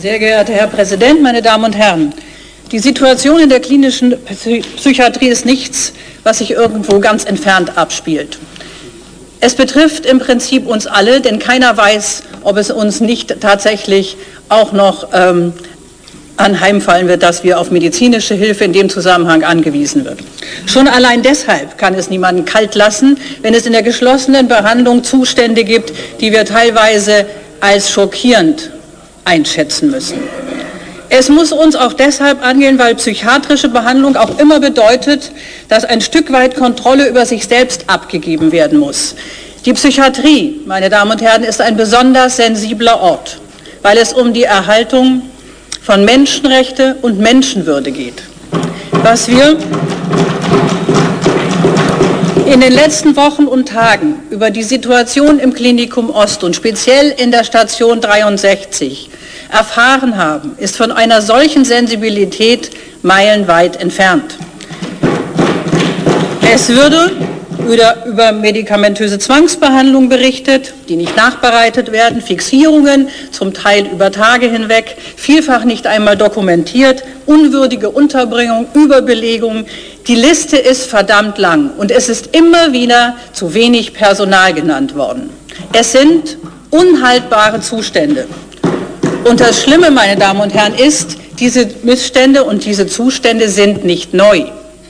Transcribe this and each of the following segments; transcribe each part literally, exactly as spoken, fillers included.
Sehr geehrter Herr Präsident, meine Damen und Herren! Die Situation in der klinischen Psychiatrie ist nichts, was sich irgendwo ganz entfernt abspielt. Es betrifft im Prinzip uns alle, denn keiner weiß, ob es uns nicht tatsächlich auch noch ähm, anheimfallen wird, dass wir auf medizinische Hilfe in dem Zusammenhang angewiesen wird. Schon allein deshalb kann es niemanden kalt lassen, wenn es in der geschlossenen Behandlung Zustände gibt, die wir teilweise als schockierend einschätzen müssen. Es muss uns auch deshalb angehen, weil psychiatrische Behandlung auch immer bedeutet, dass ein Stück weit Kontrolle über sich selbst abgegeben werden muss. Die Psychiatrie, meine Damen und Herren, ist ein besonders sensibler Ort, weil es um die Erhaltung von Menschenrechte und Menschenwürde geht. Was wir in den letzten Wochen und Tagen über die Situation im Klinikum Ost und speziell in der Station dreiundsechzig erfahren haben, ist von einer solchen Sensibilität meilenweit entfernt. Es würde über medikamentöse Zwangsbehandlung berichtet, die nicht nachbereitet werden, Fixierungen, zum Teil über Tage hinweg, vielfach nicht einmal dokumentiert, unwürdige Unterbringung, Überbelegung. Die Liste ist verdammt lang und es ist immer wieder zu wenig Personal genannt worden. Es sind unhaltbare Zustände. Und das Schlimme, meine Damen und Herren, ist, diese Missstände und diese Zustände sind nicht neu.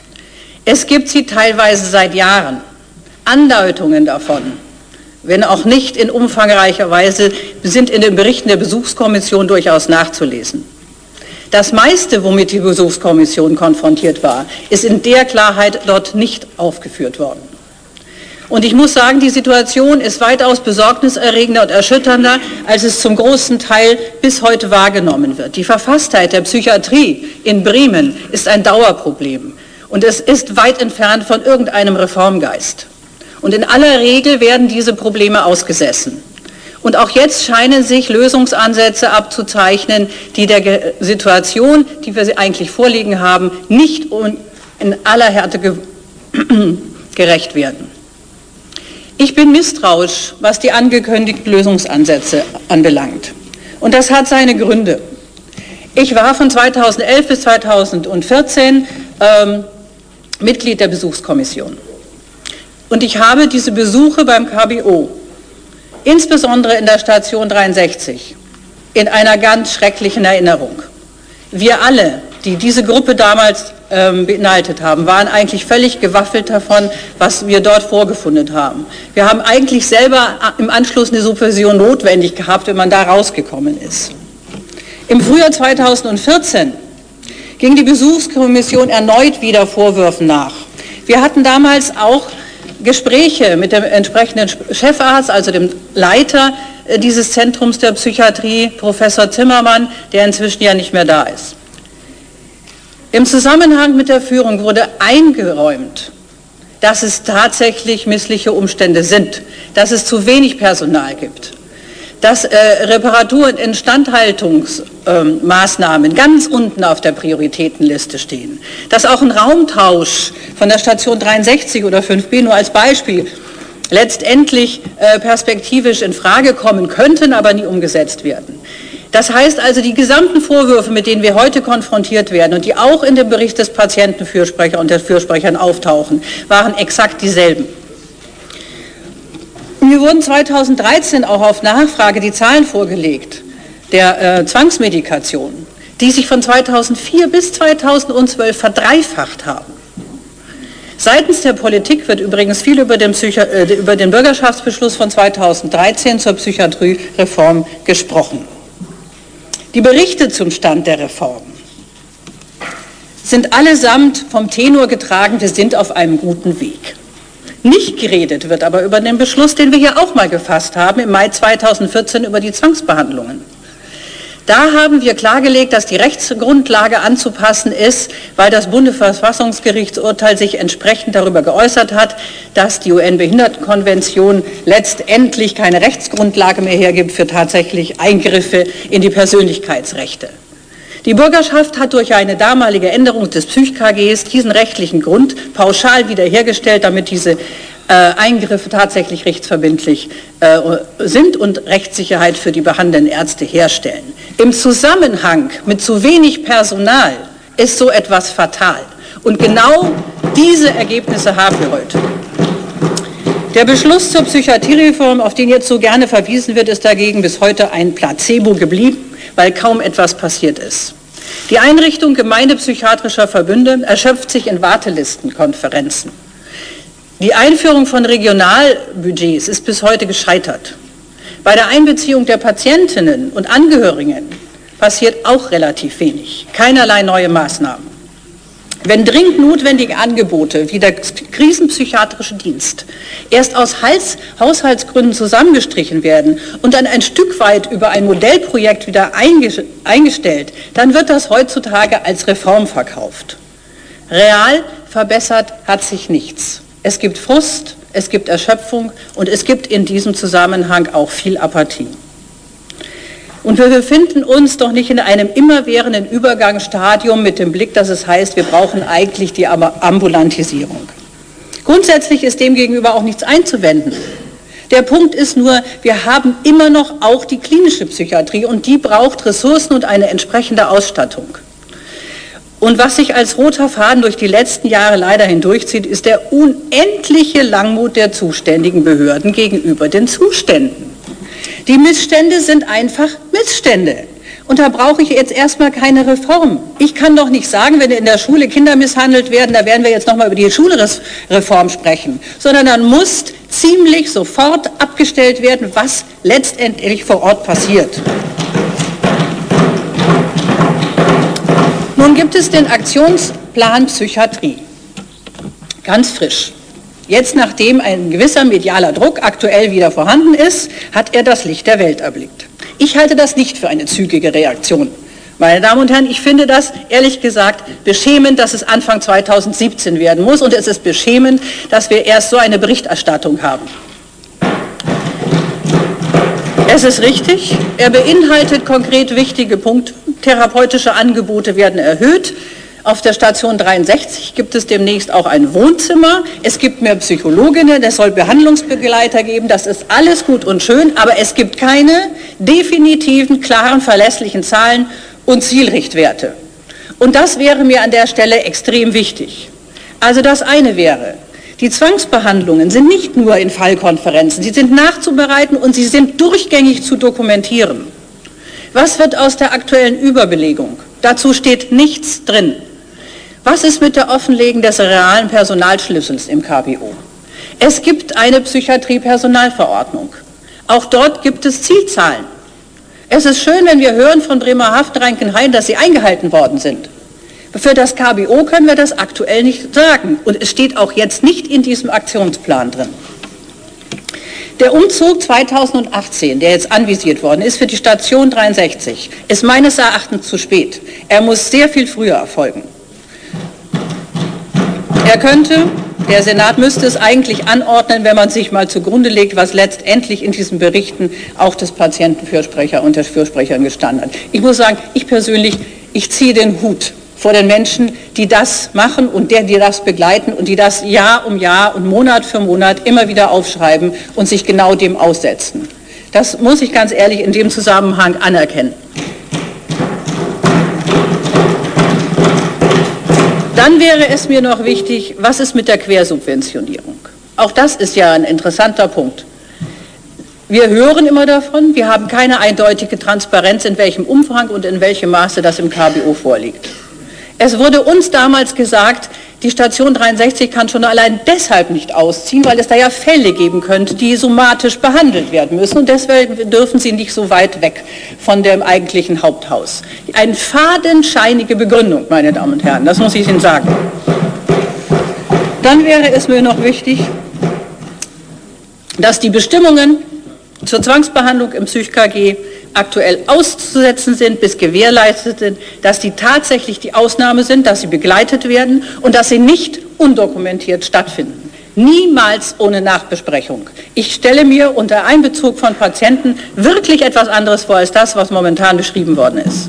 Es gibt sie teilweise seit Jahren. Andeutungen davon, wenn auch nicht in umfangreicher Weise, sind in den Berichten der Besuchskommission durchaus nachzulesen. Das meiste, womit die Besuchskommission konfrontiert war, ist in der Klarheit dort nicht aufgeführt worden. Und ich muss sagen, die Situation ist weitaus besorgniserregender und erschütternder, als es zum großen Teil bis heute wahrgenommen wird. Die Verfasstheit der Psychiatrie in Bremen ist ein Dauerproblem und es ist weit entfernt von irgendeinem Reformgeist. Und in aller Regel werden diese Probleme ausgesessen. Und auch jetzt scheinen sich Lösungsansätze abzuzeichnen, die der Situation, die wir eigentlich vorliegen haben, nicht in aller Härte ge gerecht werden. Ich bin misstrauisch, was die angekündigten Lösungsansätze anbelangt. Und das hat seine Gründe. Ich war von zweitausendelf bis zweitausendvierzehn ähm, Mitglied der Besuchskommission. Und ich habe diese Besuche beim K B O, insbesondere in der Station dreiundsechzig, in einer ganz schrecklichen Erinnerung. Wir alle, die diese Gruppe damals ähm, beinhaltet haben, waren eigentlich völlig gewaffelt davon, was wir dort vorgefunden haben. Wir haben eigentlich selber im Anschluss eine Supervision notwendig gehabt, wenn man da rausgekommen ist. Im Frühjahr zweitausendvierzehn ging die Besuchskommission erneut wieder Vorwürfen nach. Wir hatten damals auch Gespräche mit dem entsprechenden Chefarzt, also dem Leiter dieses Zentrums der Psychiatrie, Professor Zimmermann, der inzwischen ja nicht mehr da ist. Im Zusammenhang mit der Führung wurde eingeräumt, dass es tatsächlich missliche Umstände sind, dass es zu wenig Personal gibt, dass äh, Reparatur- und Instandhaltungsmaßnahmen äh, ganz unten auf der Prioritätenliste stehen, dass auch ein Raumtausch von der Station dreiundsechzig oder fünf B nur als Beispiel letztendlich äh, perspektivisch in Frage kommen könnten, aber nie umgesetzt werden. Das heißt also, die gesamten Vorwürfe, mit denen wir heute konfrontiert werden und die auch in dem Bericht des Patientenfürsprechers und der Fürsprechern auftauchen, waren exakt dieselben. Mir wurden zweitausenddreizehn auch auf Nachfrage die Zahlen vorgelegt der äh, Zwangsmedikation, die sich von zweitausendvier bis zweitausendzwölf verdreifacht haben. Seitens der Politik wird übrigens viel über den, Psychi- äh, über den Bürgerschaftsbeschluss von zweitausenddreizehn zur Psychiatriereform gesprochen. Die Berichte zum Stand der Reform sind allesamt vom Tenor getragen, wir sind auf einem guten Weg. Nicht geredet wird aber über den Beschluss, den wir hier auch mal gefasst haben, im Mai zweitausendvierzehn über die Zwangsbehandlungen. Da haben wir klargelegt, dass die Rechtsgrundlage anzupassen ist, weil das Bundesverfassungsgerichtsurteil sich entsprechend darüber geäußert hat, dass die U N-Behindertenkonvention letztendlich keine Rechtsgrundlage mehr hergibt für tatsächlich Eingriffe in die Persönlichkeitsrechte. Die Bürgerschaft hat durch eine damalige Änderung des Psych-K Gs diesen rechtlichen Grund pauschal wiederhergestellt, damit diese äh, Eingriffe tatsächlich rechtsverbindlich äh, sind und Rechtssicherheit für die behandelnden Ärzte herstellen. Im Zusammenhang mit zu wenig Personal ist so etwas fatal. Und genau diese Ergebnisse haben wir heute. Der Beschluss zur Psychiatriereform, auf den jetzt so gerne verwiesen wird, ist dagegen bis heute ein Placebo geblieben, weil kaum etwas passiert ist. Die Einrichtung gemeindepsychiatrischer Verbünde erschöpft sich in Wartelistenkonferenzen. Die Einführung von Regionalbudgets ist bis heute gescheitert. Bei der Einbeziehung der Patientinnen und Angehörigen passiert auch relativ wenig, keinerlei neue Maßnahmen. Wenn dringend notwendige Angebote wie der krisenpsychiatrische Dienst erst aus Haushaltsgründen zusammengestrichen werden und dann ein Stück weit über ein Modellprojekt wieder eingestellt, dann wird das heutzutage als Reform verkauft. Real verbessert hat sich nichts. Es gibt Frust, es gibt Erschöpfung und es gibt in diesem Zusammenhang auch viel Apathie. Und wir befinden uns doch nicht in einem immerwährenden Übergangsstadium mit dem Blick, dass es heißt, wir brauchen eigentlich die Ambulantisierung. Grundsätzlich ist demgegenüber auch nichts einzuwenden. Der Punkt ist nur, wir haben immer noch auch die klinische Psychiatrie und die braucht Ressourcen und eine entsprechende Ausstattung. Und was sich als roter Faden durch die letzten Jahre leider hindurchzieht, ist der unendliche Langmut der zuständigen Behörden gegenüber den Zuständen. Die Missstände sind einfach Missstände. Und da brauche ich jetzt erstmal keine Reform. Ich kann doch nicht sagen, wenn in der Schule Kinder misshandelt werden, da werden wir jetzt nochmal über die Schulreform sprechen, sondern dann muss ziemlich sofort abgestellt werden, was letztendlich vor Ort passiert. Nun gibt es den Aktionsplan Psychiatrie, ganz frisch. Jetzt, nachdem ein gewisser medialer Druck aktuell wieder vorhanden ist, hat er das Licht der Welt erblickt. Ich halte das nicht für eine zügige Reaktion. Meine Damen und Herren, ich finde das ehrlich gesagt beschämend, dass es Anfang zweitausendsiebzehn werden muss, und es ist beschämend, dass wir erst so eine Berichterstattung haben. Es ist richtig, er beinhaltet konkret wichtige Punkte. Therapeutische Angebote werden erhöht. Auf der Station dreiundsechzig gibt es demnächst auch ein Wohnzimmer. Es gibt mehr Psychologinnen, es soll Behandlungsbegleiter geben. Das ist alles gut und schön, aber es gibt keine definitiven, klaren, verlässlichen Zahlen und Zielrichtwerte. Und das wäre mir an der Stelle extrem wichtig. Also das eine wäre, die Zwangsbehandlungen sind nicht nur in Fallkonferenzen, sie sind nachzubereiten und sie sind durchgängig zu dokumentieren. Was wird aus der aktuellen Überbelegung? Dazu steht nichts drin. Was ist mit der Offenlegung des realen Personalschlüssels im K B O? Es gibt eine Psychiatrie-Personalverordnung. Auch dort gibt es Zielzahlen. Es ist schön, wenn wir hören von Bremerhaven, Reinkenhain, dass sie eingehalten worden sind. Für das K B O können wir das aktuell nicht sagen. Und es steht auch jetzt nicht in diesem Aktionsplan drin. Der Umzug zweitausendachtzehn, der jetzt anvisiert worden ist für die Station dreiundsechzig, ist meines Erachtens zu spät. Er muss sehr viel früher erfolgen. Er könnte, der Senat müsste es eigentlich anordnen, wenn man sich mal zugrunde legt, was letztendlich in diesen Berichten auch des Patientenfürsprecher und der Fürsprecherin gestanden hat. Ich muss sagen, ich persönlich, ich ziehe den Hut vor den Menschen, die das machen und der, die das begleiten und die das Jahr um Jahr und Monat für Monat immer wieder aufschreiben und sich genau dem aussetzen. Das muss ich ganz ehrlich in dem Zusammenhang anerkennen. Dann wäre es mir noch wichtig, was ist mit der Quersubventionierung? Auch das ist ja ein interessanter Punkt. Wir hören immer davon, wir haben keine eindeutige Transparenz, in welchem Umfang und in welchem Maße das im K B O vorliegt. Es wurde uns damals gesagt, die Station dreiundsechzig kann schon allein deshalb nicht ausziehen, weil es da ja Fälle geben könnte, die somatisch behandelt werden müssen und deswegen dürfen sie nicht so weit weg von dem eigentlichen Haupthaus. Eine fadenscheinige Begründung, meine Damen und Herren, das muss ich Ihnen sagen. Dann wäre es mir noch wichtig, dass die Bestimmungen zur Zwangsbehandlung im Psych-K G aktuell auszusetzen sind, bis gewährleistet sind, dass die tatsächlich die Ausnahme sind, dass sie begleitet werden und dass sie nicht undokumentiert stattfinden. Niemals ohne Nachbesprechung. Ich stelle mir unter Einbezug von Patienten wirklich etwas anderes vor als das, was momentan beschrieben worden ist.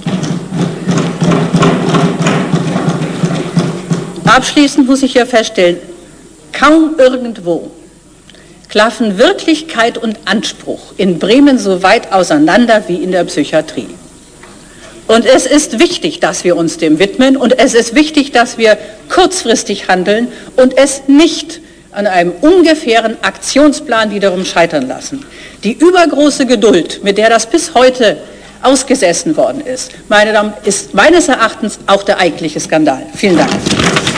Abschließend muss ich hier feststellen, kaum irgendwo klaffen Wirklichkeit und Anspruch in Bremen so weit auseinander wie in der Psychiatrie. Und es ist wichtig, dass wir uns dem widmen, und es ist wichtig, dass wir kurzfristig handeln und es nicht an einem ungefähren Aktionsplan wiederum scheitern lassen. Die übergroße Geduld, mit der das bis heute ausgesessen worden ist, meine Damen, ist meines Erachtens auch der eigentliche Skandal. Vielen Dank.